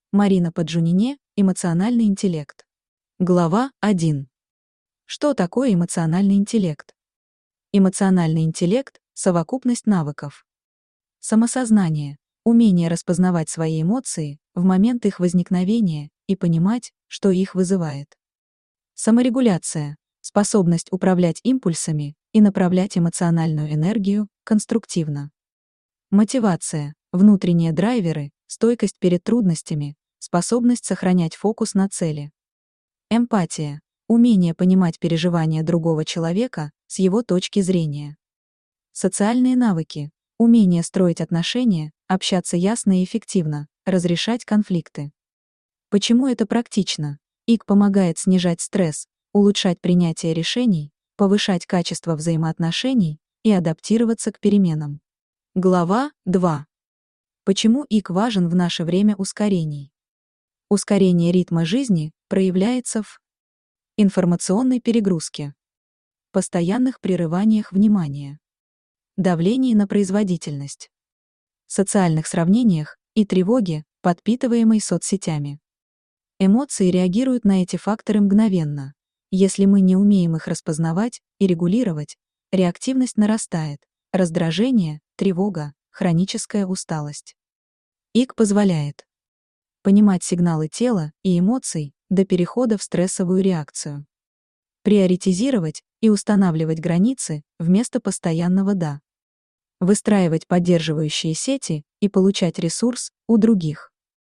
Марина Поджунине, эмоциональный интеллект. Глава 1. Что такое эмоциональный интеллект? Эмоциональный интеллект – совокупность навыков. Самосознание – умение распознавать свои эмоции в момент их возникновения и понимать, что их вызывает. Саморегуляция – способность управлять импульсами и направлять эмоциональную энергию конструктивно. Мотивация – внутренние драйверы, стойкость перед трудностями, способность сохранять фокус на цели. Эмпатия – умение понимать переживания другого человека с его точки зрения. Социальные навыки – умение строить отношения, общаться ясно и эффективно, разрешать конфликты. Почему это практично? ИК помогает снижать стресс, улучшать принятие решений, повышать качество взаимоотношений и адаптироваться к переменам. Глава 2. Почему ИК важен в наше время ускорений? Ускорение ритма жизни проявляется в информационной перегрузке, постоянных прерываниях внимания, давлении на производительность, социальных сравнениях и тревоге, подпитываемой соцсетями. Эмоции реагируют на эти факторы мгновенно. Если мы не умеем их распознавать и регулировать, реактивность нарастает, раздражение, тревога, хроническая усталость. ИК позволяет понимать сигналы тела и эмоций до перехода в стрессовую реакцию. Приоритизировать и устанавливать границы вместо постоянного «да». Выстраивать поддерживающие сети и получать ресурс у других.